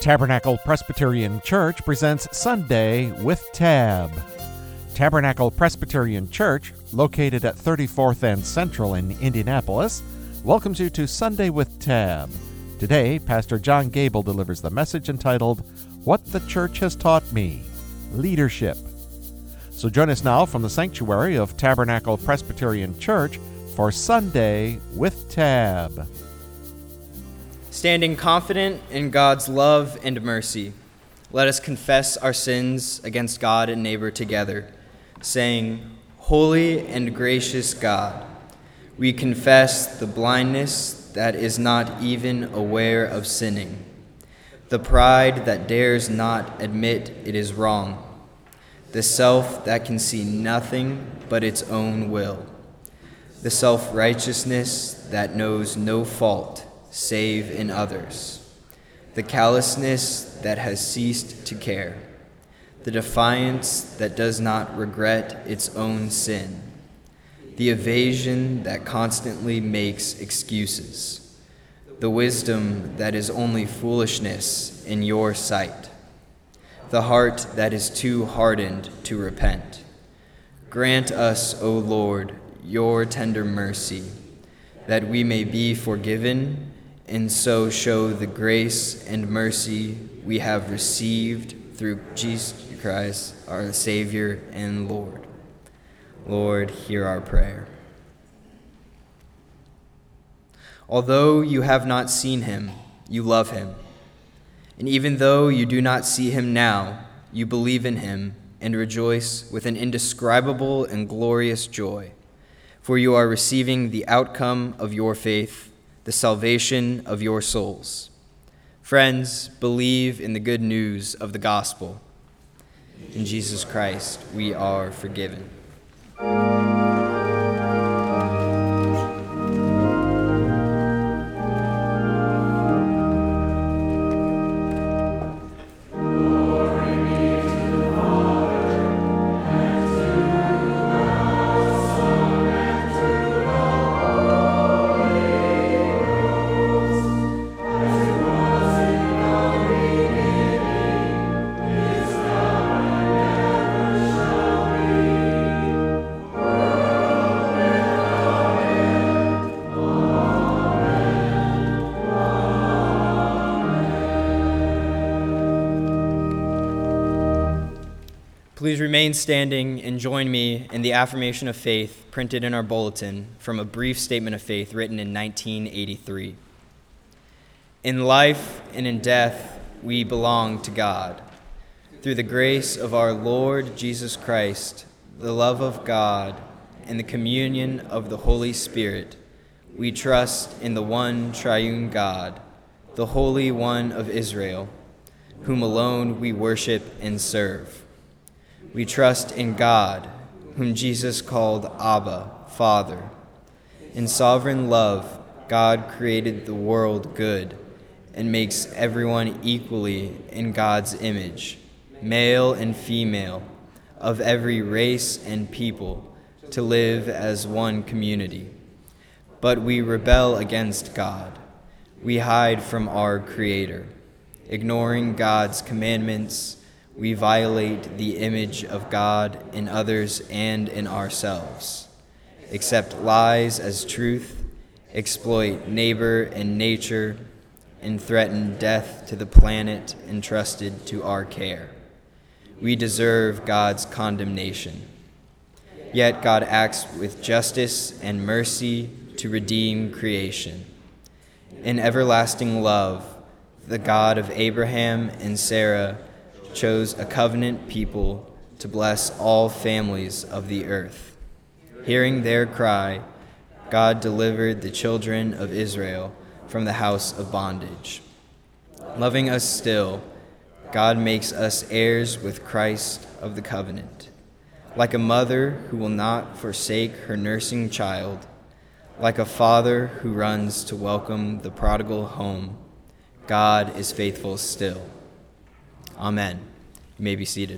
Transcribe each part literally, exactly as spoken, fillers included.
Tabernacle Presbyterian Church presents Sunday with Tab. Tabernacle Presbyterian Church, located at thirty-fourth and Central in Indianapolis, welcomes you to Sunday with Tab. Today, Pastor John Gable delivers the message entitled, What the Church Has Taught Me, Leadership. So join us now from the sanctuary of Tabernacle Presbyterian Church for Sunday with Tab. Standing confident in God's love and mercy, let us confess our sins against God and neighbor together, saying, Holy and gracious God, we confess the blindness that is not even aware of sinning, the pride that dares not admit it is wrong, the self that can see nothing but its own will, the self-righteousness that knows no fault save in others, the callousness that has ceased to care, the defiance that does not regret its own sin, the evasion that constantly makes excuses, the wisdom that is only foolishness in your sight, the heart that is too hardened to repent. Grant us, O Lord, your tender mercy, that we may be forgiven and so show the grace and mercy we have received through Jesus Christ, our Savior and Lord. Lord, hear our prayer. Although you have not seen him, you love him. And even though you do not see him now, you believe in him and rejoice with an indescribable and glorious joy, for you are receiving the outcome of your faith, the salvation of your souls. Friends, believe in the good news of the gospel. In Jesus Christ, we are forgiven. Please remain standing and join me in the affirmation of faith printed in our bulletin from a brief statement of faith written in nineteen eighty-three. In life and in death, we belong to God. Through the grace of our Lord Jesus Christ, the love of God, and the communion of the Holy Spirit, we trust in the one triune God, the Holy One of Israel, whom alone we worship and serve. We trust in God, whom Jesus called Abba, Father. In sovereign love, God created the world good and makes everyone equally in God's image, male and female, of every race and people, to live as one community. But we rebel against God. We hide from our Creator. Ignoring God's commandments, we violate the image of God in others and in ourselves, accept lies as truth, exploit neighbor and nature, and threaten death to the planet entrusted to our care. We deserve God's condemnation. Yet God acts with justice and mercy to redeem creation. In everlasting love, the God of Abraham and Sarah chose a covenant people to bless all families of the earth. Hearing their cry, God delivered the children of Israel from the house of bondage. Loving us still, God makes us heirs with Christ of the covenant. Like a mother who will not forsake her nursing child, like a father who runs to welcome the prodigal home, God is faithful still. Amen. You may be seated.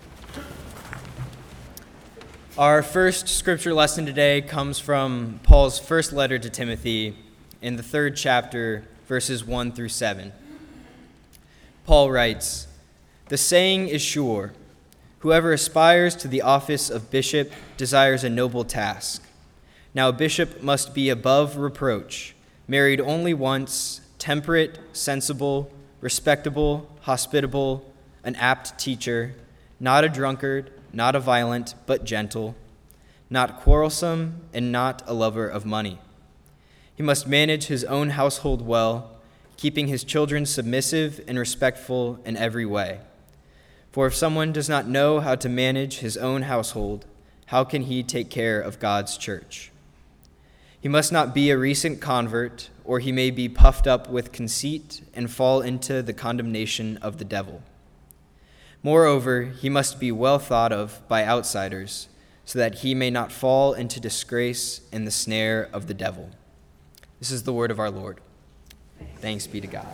Our first scripture lesson today comes from Paul's first letter to Timothy in the third chapter, verses one through seven. Paul writes, "The saying is sure, whoever aspires to the office of bishop desires a noble task. Now a bishop must be above reproach, married only once, temperate, sensible, respectable, hospitable, an apt teacher, not a drunkard, not a violent, but gentle, not quarrelsome, and not a lover of money. He must manage his own household well, keeping his children submissive and respectful in every way. For if someone does not know how to manage his own household, how can he take care of God's church? He must not be a recent convert, or he may be puffed up with conceit and fall into the condemnation of the devil. Moreover, he must be well thought of by outsiders, so that he may not fall into disgrace and the snare of the devil." This is the word of our Lord. Thanks be to God.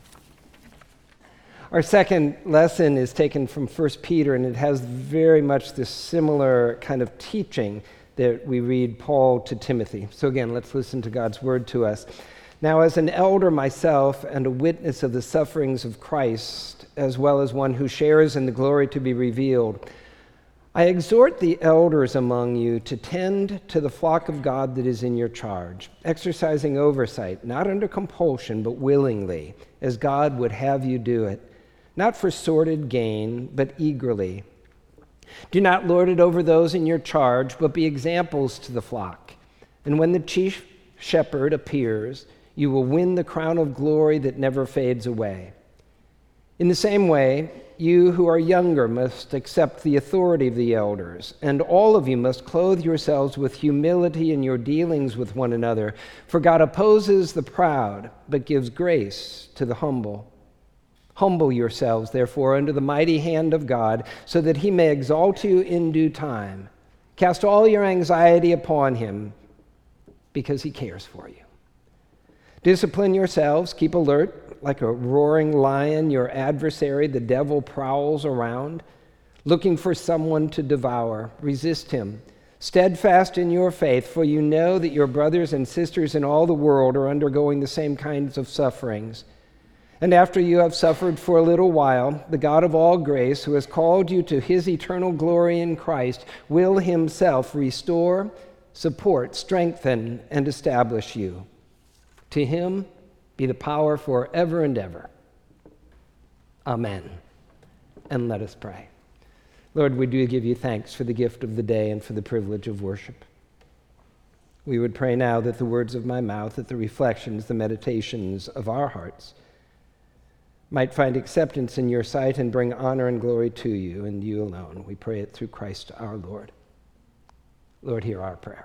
Our second lesson is taken from First Peter, and it has very much this similar kind of teaching that we read Paul to Timothy. So again, let's listen to God's word to us. "Now, as an elder myself and a witness of the sufferings of Christ, as well as one who shares in the glory to be revealed, I exhort the elders among you to tend to the flock of God that is in your charge, exercising oversight, not under compulsion, but willingly, as God would have you do it, not for sordid gain, but eagerly. Do not lord it over those in your charge, but be examples to the flock. And when the chief shepherd appears, you will win the crown of glory that never fades away. In the same way, you who are younger must accept the authority of the elders, and all of you must clothe yourselves with humility in your dealings with one another, for God opposes the proud, but gives grace to the humble. Humble yourselves, therefore, under the mighty hand of God, so that he may exalt you in due time. Cast all your anxiety upon him, because he cares for you. Discipline yourselves, keep alert. Like a roaring lion, your adversary, the devil, prowls around, looking for someone to devour. Resist him, steadfast in your faith, for you know that your brothers and sisters in all the world are undergoing the same kinds of sufferings. And after you have suffered for a little while, the God of all grace, who has called you to his eternal glory in Christ, will himself restore, support, strengthen, and establish you. To him be the power forever and ever. Amen. And let us pray. Lord, we do give you thanks for the gift of the day and for the privilege of worship. We would pray now that the words of my mouth, that the reflections, the meditations of our hearts might find acceptance in your sight and bring honor and glory to you and you alone. We pray it through Christ our Lord. Lord, hear our prayer.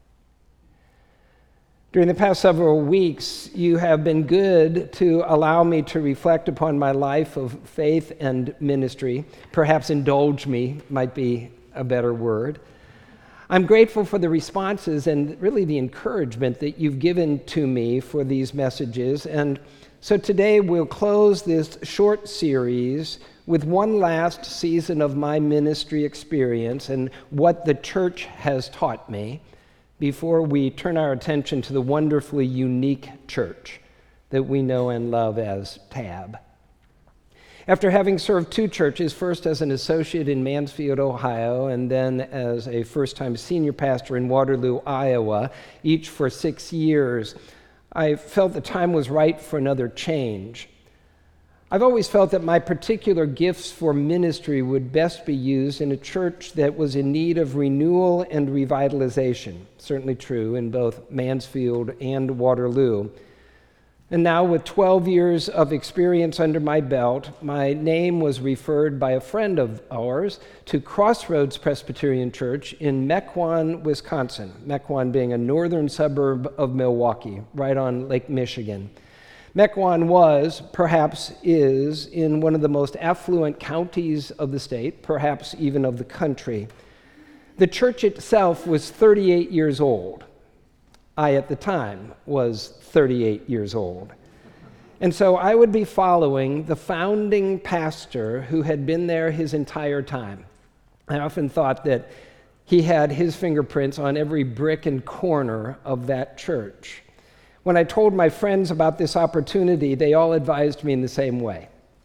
During the past several weeks, you have been good to allow me to reflect upon my life of faith and ministry. Perhaps indulge me might be a better word. I'm grateful for the responses and really the encouragement that you've given to me for these messages. And so today we'll close this short series with one last season of my ministry experience and what the church has taught me, before we turn our attention to the wonderfully unique church that we know and love as Tab. After having served two churches, first as an associate in Mansfield, Ohio, and then as a first-time senior pastor in Waterloo, Iowa, each for six years, I felt the time was right for another change. I've always felt that my particular gifts for ministry would best be used in a church that was in need of renewal and revitalization. Certainly true in both Mansfield and Waterloo. And now, with twelve years of experience under my belt, my name was referred by a friend of ours to Crossroads Presbyterian Church in Mequon, Wisconsin. Mequon being a northern suburb of Milwaukee, right on Lake Michigan. Mequon was, perhaps is, in one of the most affluent counties of the state, perhaps even of the country. The church itself was thirty-eight years old. I, at the time, was thirty-eight years old. And so I would be following the founding pastor who had been there his entire time. I often thought that he had his fingerprints on every brick and corner of that church. When I told my friends about this opportunity, they all advised me in the same way.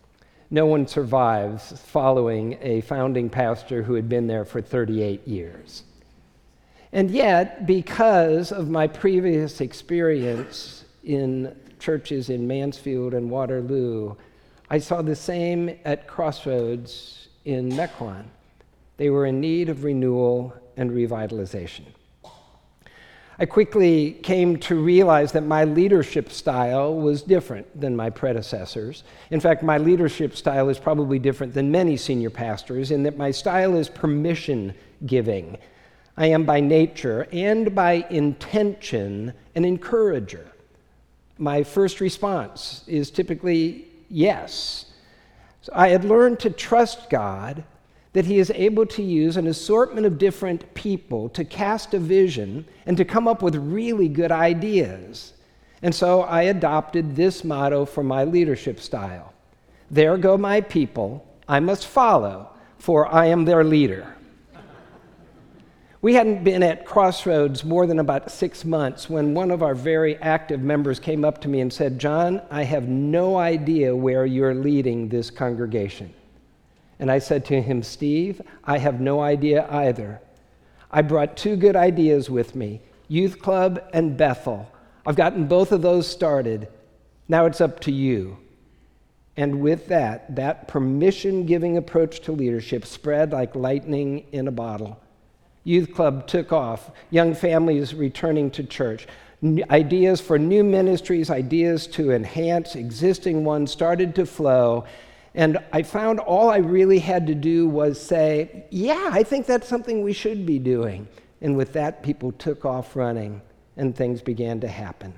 No one survives following a founding pastor who had been there for thirty-eight years. And yet, because of my previous experience in churches in Mansfield and Waterloo, I saw the same at Crossroads in Mequon. They were in need of renewal and revitalization. I quickly came to realize that my leadership style was different than my predecessors. In fact, my leadership style is probably different than many senior pastors in that my style is permission giving. I am by nature and by intention an encourager. My first response is typically yes. So I had learned to trust God that he is able to use an assortment of different people to cast a vision and to come up with really good ideas. And so I adopted this motto for my leadership style. There go my people, I must follow, for I am their leader. We hadn't been at Crossroads more than about six months when one of our very active members came up to me and said, "John, I have no idea where you're leading this congregation." And I said to him, "Steve, I have no idea either. I brought two good ideas with me, Youth Club and Bethel. I've gotten both of those started. Now it's up to you." And with that, that permission-giving approach to leadership spread like lightning in a bottle. Youth Club took off, young families returning to church. N- ideas for new ministries, ideas to enhance existing ones started to flow. And I found all I really had to do was say, yeah, I think that's something we should be doing. And with that, people took off running, and things began to happen.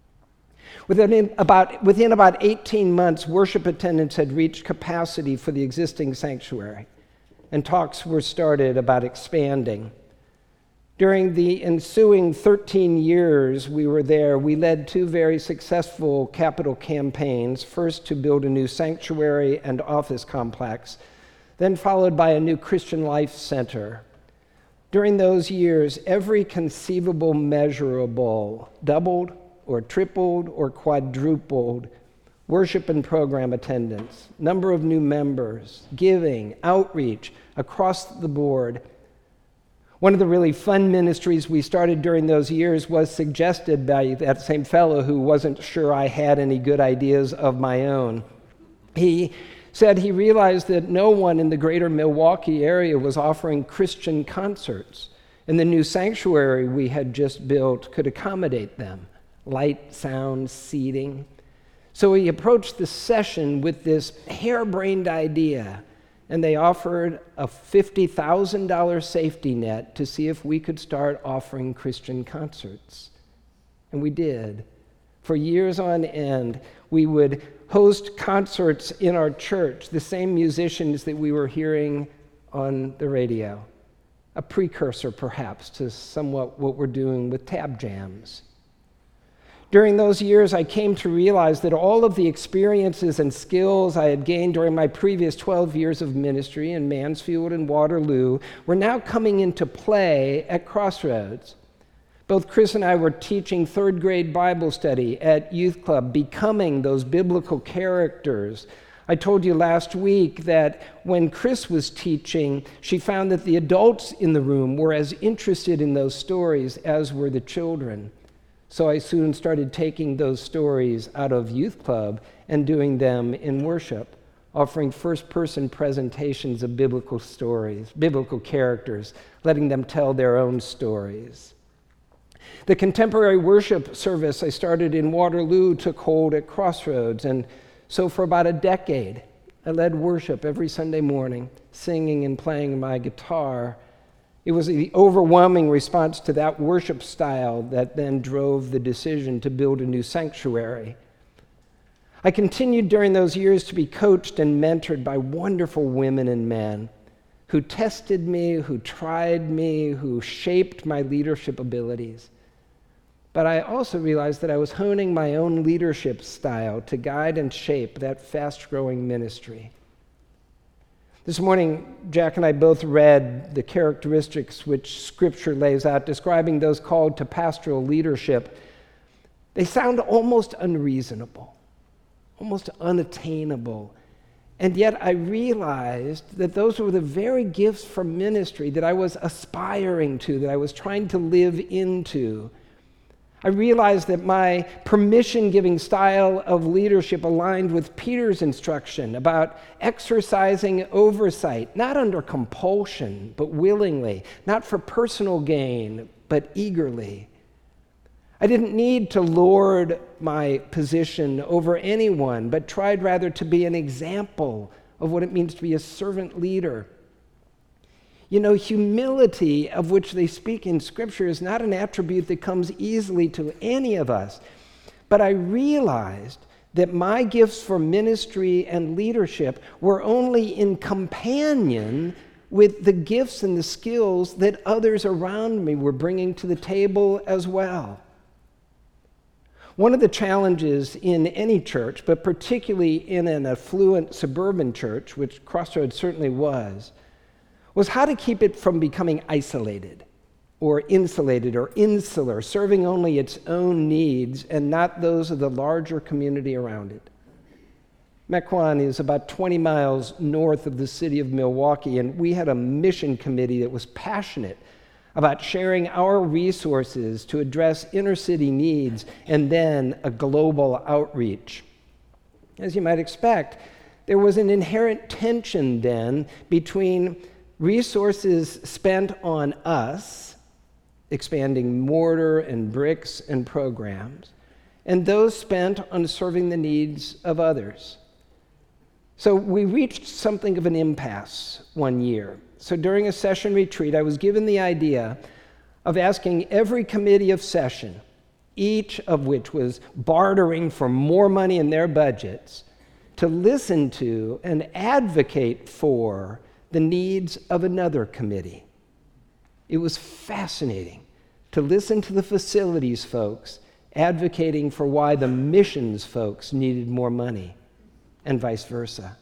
Within about, within about eighteen months, worship attendance had reached capacity for the existing sanctuary, and talks were started about expanding. During the ensuing thirteen years we were there, we led two very successful capital campaigns, first to build a new sanctuary and office complex, then followed by a new Christian Life Center. During those years, every conceivable measurable doubled or tripled or quadrupled: worship and program attendance, number of new members, giving, outreach, across the board. One of the really fun ministries we started during those years was suggested by that same fellow who wasn't sure I had any good ideas of my own. He said he realized that no one in the greater Milwaukee area was offering Christian concerts, and the new sanctuary we had just built could accommodate them: light, sound, seating. So he approached the session with this harebrained idea, and they offered a fifty thousand dollars safety net to see if we could start offering Christian concerts. And we did. For years on end, we would host concerts in our church, the same musicians that we were hearing on the radio. A precursor, perhaps, to somewhat what we're doing with tab jams. During those years, I came to realize that all of the experiences and skills I had gained during my previous twelve years of ministry in Mansfield and Waterloo were now coming into play at Crossroads. Both Chris and I were teaching third grade Bible study at Youth Club, becoming those biblical characters. I told you last week that when Chris was teaching, she found that the adults in the room were as interested in those stories as were the children. So I soon started taking those stories out of Youth Club and doing them in worship, offering first-person presentations of biblical stories, biblical characters, letting them tell their own stories. The contemporary worship service I started in Waterloo took hold at Crossroads, and so for about a decade, I led worship every Sunday morning, singing and playing my guitar. It was the overwhelming response to that worship style that then drove the decision to build a new sanctuary. I continued during those years to be coached and mentored by wonderful women and men who tested me, who tried me, who shaped my leadership abilities. But I also realized that I was honing my own leadership style to guide and shape that fast-growing ministry. This morning, Jack and I both read the characteristics which Scripture lays out describing those called to pastoral leadership. They sound almost unreasonable, almost unattainable. And yet I realized that those were the very gifts for ministry that I was aspiring to, that I was trying to live into. I realized that my permission-giving style of leadership aligned with Peter's instruction about exercising oversight, not under compulsion, but willingly, not for personal gain, but eagerly. I didn't need to lord my position over anyone, but tried rather to be an example of what it means to be a servant leader. You know, humility, of which they speak in Scripture, is not an attribute that comes easily to any of us. But I realized that my gifts for ministry and leadership were only in companion with the gifts and the skills that others around me were bringing to the table as well. One of the challenges in any church, but particularly in an affluent suburban church, which Crossroads certainly was, was how to keep it from becoming isolated or insulated or insular, serving only its own needs and not those of the larger community around it. Mequon is about twenty miles north of the city of Milwaukee, and we had a mission committee that was passionate about sharing our resources to address inner city needs and then a global outreach. As you might expect, there was an inherent tension then between resources spent on us, expanding mortar and bricks and programs, and those spent on serving the needs of others. So we reached something of an impasse one year. So during a session retreat, I was given the idea of asking every committee of session, each of which was bartering for more money in their budgets, to listen to and advocate for the needs of another committee. It was fascinating to listen to the facilities folks advocating for why the missions folks needed more money, and vice versa.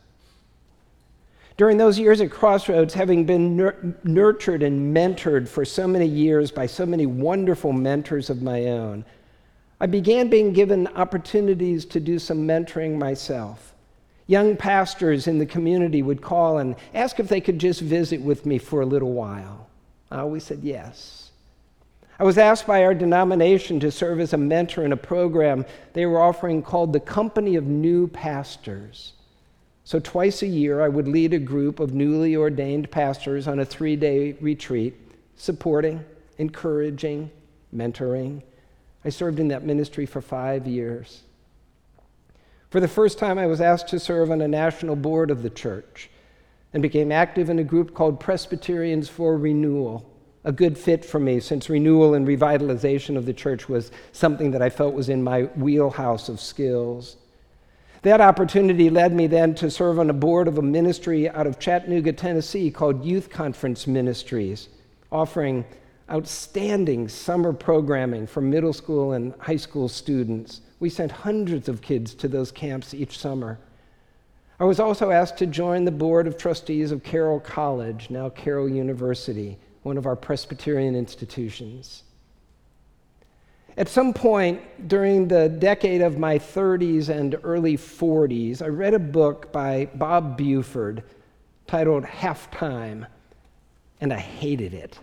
During those years at Crossroads, having been nur- nurtured and mentored for so many years by so many wonderful mentors of my own, I began being given opportunities to do some mentoring myself. Young pastors in the community would call and ask if they could just visit with me for a little while. I always said yes. I was asked by our denomination to serve as a mentor in a program they were offering called the Company of New Pastors. So twice a year, I would lead a group of newly ordained pastors on a three-day retreat, supporting, encouraging, mentoring. I served in that ministry for five years. For the first time, I was asked to serve on a national board of the church and became active in a group called Presbyterians for Renewal, a good fit for me since renewal and revitalization of the church was something that I felt was in my wheelhouse of skills. That opportunity led me then to serve on a board of a ministry out of Chattanooga, Tennessee called Youth Conference Ministries, offering outstanding summer programming for middle school and high school students. We sent hundreds of kids to those camps each summer. I was also asked to join the board of trustees of Carroll College, now Carroll University, one of our Presbyterian institutions. At some point during the decade of my thirties and early forties, I read a book by Bob Buford titled Halftime, and I hated it.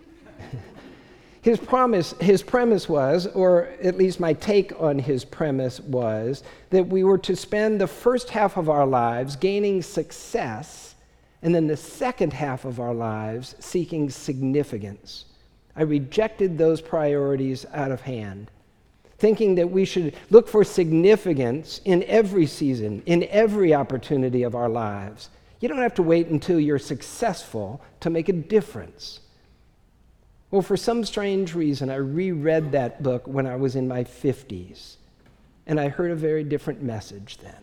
His promise, his premise was, or at least my take on his premise was, that we were to spend the first half of our lives gaining success, and then the second half of our lives seeking significance. I rejected those priorities out of hand, thinking that we should look for significance in every season, in every opportunity of our lives. You don't have to wait until you're successful to make a difference. Well, for some strange reason, I reread that book when I was in my fifties, and I heard a very different message then.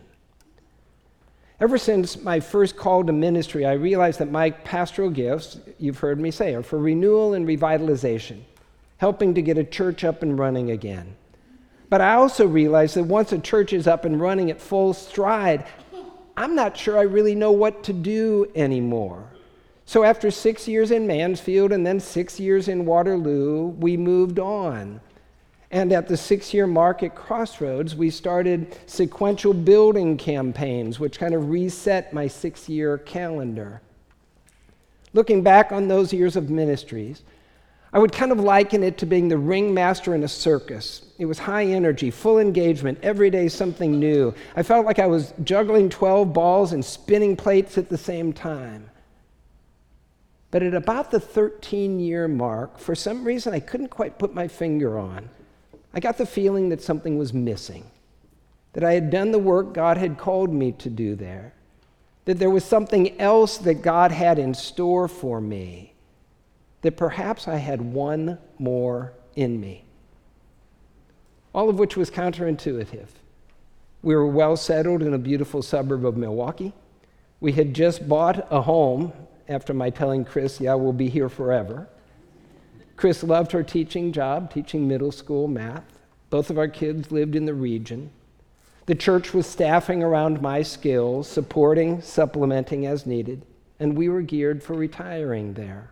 Ever since my first call to ministry, I realized that my pastoral gifts, you've heard me say, are for renewal and revitalization, helping to get a church up and running again. But I also realized that once a church is up and running at full stride, I'm not sure I really know what to do anymore. So after six years in Mansfield and then six years in Waterloo, we moved on. And at the six-year mark at Crossroads, we started sequential building campaigns, which kind of reset my six-year calendar. Looking back on those years of ministries, I would kind of liken it to being the ringmaster in a circus. It was high energy, full engagement, every day something new. I felt like I was juggling twelve balls and spinning plates at the same time. But at about the thirteen-year mark, for some reason I couldn't quite put my finger on, I got the feeling that something was missing, that I had done the work God had called me to do there, that there was something else that God had in store for me, that perhaps I had one more in me. All of which was counterintuitive. We were well settled in a beautiful suburb of Milwaukee. We had just bought a home after my telling Chris, yeah, we'll be here forever. Chris loved her teaching job, teaching middle school math. Both of our kids lived in the region. The church was staffing around my skills, supporting, supplementing as needed, and we were geared for retiring there.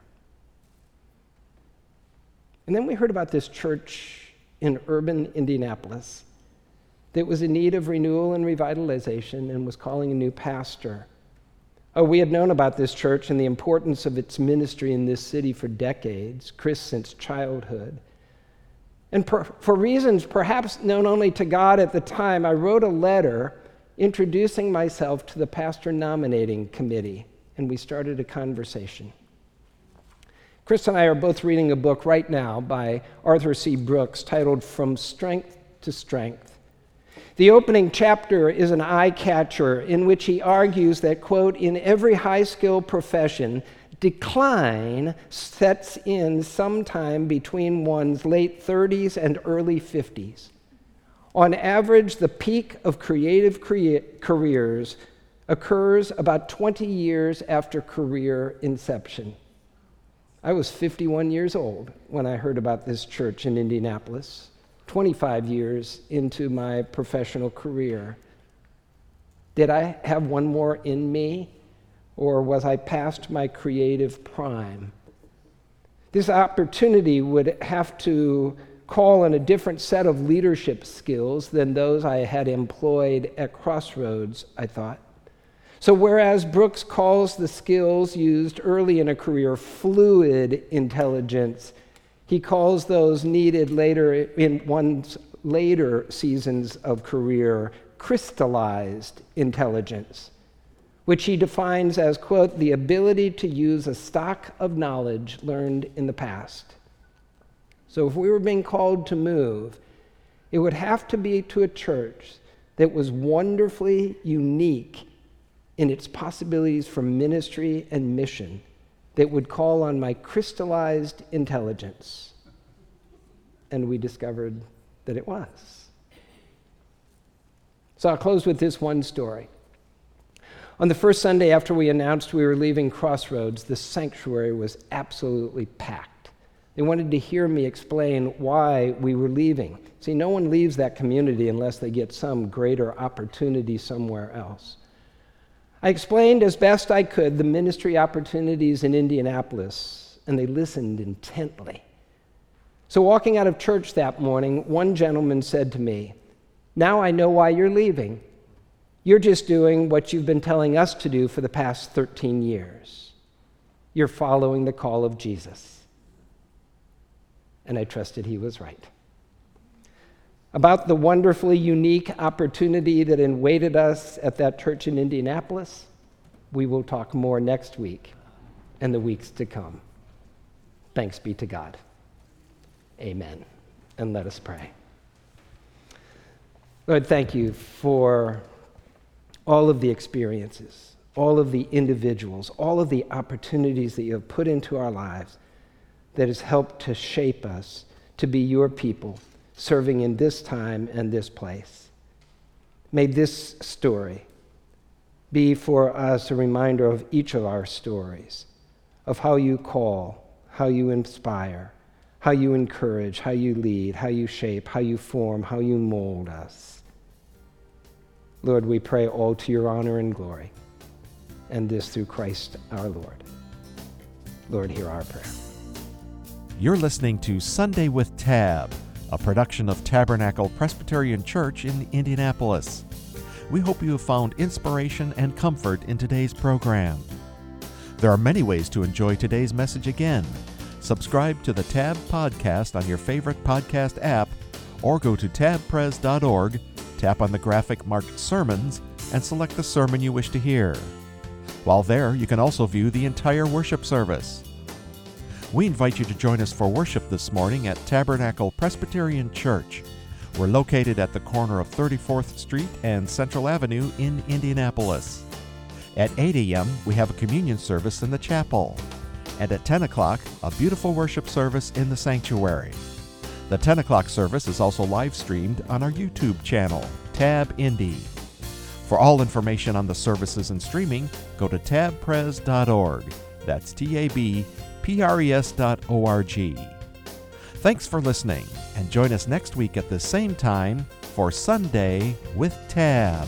And then we heard about this church in urban Indianapolis that was in need of renewal and revitalization and was calling a new pastor. Oh, we had known about this church and the importance of its ministry in this city for decades, Chris since childhood. And per, for reasons perhaps known only to God at the time, I wrote a letter introducing myself to the pastor nominating committee, and we started a conversation. Chris and I are both reading a book right now by Arthur C. Brooks titled From Strength to Strength. The opening chapter is an eye-catcher in which he argues that, quote, in every high-skill profession, decline sets in sometime between one's late thirties and early fifties. On average, the peak of creative crea- careers occurs about twenty years after career inception. I was fifty-one years old when I heard about this church in Indianapolis, twenty-five years into my professional career. Did I have one more in me, or was I past my creative prime? This opportunity would have to call on a different set of leadership skills than those I had employed at Crossroads, I thought. So whereas Brooks calls the skills used early in a career fluid intelligence, he calls those needed later in one's later seasons of career crystallized intelligence, which he defines as, quote, the ability to use a stock of knowledge learned in the past. So if we were being called to move, it would have to be to a church that was wonderfully unique in its possibilities for ministry and mission, that would call on my crystallized intelligence. And we discovered that it was. So I'll close with this one story. On the first Sunday after we announced we were leaving Crossroads, the sanctuary was absolutely packed. They wanted to hear me explain why we were leaving. See, no one leaves that community unless they get some greater opportunity somewhere else. I explained as best I could the ministry opportunities in Indianapolis, and they listened intently. So walking out of church that morning, one gentleman said to me, "Now I know why you're leaving. You're just doing what you've been telling us to do for the past thirteen years. You're following the call of Jesus." And I trusted he was right. About the wonderfully unique opportunity that awaited us at that church in Indianapolis, we will talk more next week and the weeks to come. Thanks be to God. Amen. And let us pray. Lord, thank you for all of the experiences, all of the individuals, all of the opportunities that you have put into our lives that has helped to shape us to be your people, serving in this time and this place. May this story be for us a reminder of each of our stories, of how you call, how you inspire, how you encourage, how you lead, how you shape, how you form, how you mold us. Lord, we pray all to your honor and glory, and this through Christ our Lord. Lord, hear our prayer. You're listening to Sunday with Tab, a production of Tabernacle Presbyterian Church in Indianapolis. We hope you have found inspiration and comfort in today's program. There are many ways to enjoy today's message again. Subscribe to the Tab Podcast on your favorite podcast app, or go to tab pres dot org, tap on the graphic marked Sermons, and select the sermon you wish to hear. While there, you can also view the entire worship service. We invite you to join us for worship this morning at Tabernacle Presbyterian Church. We're located at the corner of thirty-fourth Street and Central Avenue in Indianapolis. At eight a.m., we have a communion service in the chapel. And at ten o'clock, a beautiful worship service in the sanctuary. The ten o'clock service is also live streamed on our YouTube channel, Tab Indy. For all information on the services and streaming, go to tab pres dot org. That's T A B P R E S dot O R G. Thanks for listening, and join us next week at the same time for Sunday with Tab.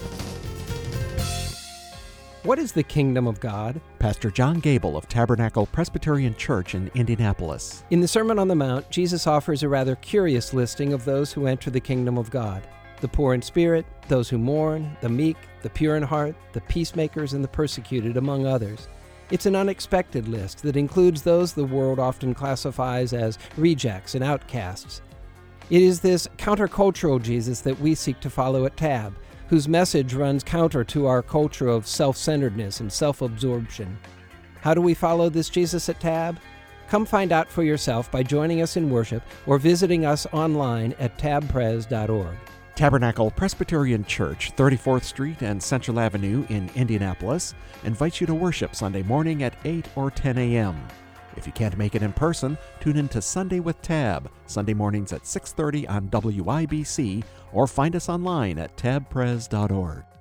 What is the kingdom of God? Pastor John Gable of Tabernacle Presbyterian Church in Indianapolis. In the Sermon on the Mount, Jesus offers a rather curious listing of those who enter the kingdom of God. The poor in spirit, those who mourn, the meek, the pure in heart, the peacemakers, and the persecuted, among others. It's an unexpected list that includes those the world often classifies as rejects and outcasts. It is this countercultural Jesus that we seek to follow at Tab, whose message runs counter to our culture of self-centeredness and self-absorption. How do we follow this Jesus at Tab? Come find out for yourself by joining us in worship or visiting us online at tab pres dot org. Tabernacle Presbyterian Church, thirty-fourth Street and Central Avenue in Indianapolis, invites you to worship Sunday morning at eight or ten a.m. If you can't make it in person, tune in to Sunday with Tab, Sunday mornings at six thirty on W I B C, or find us online at tab pres dot org.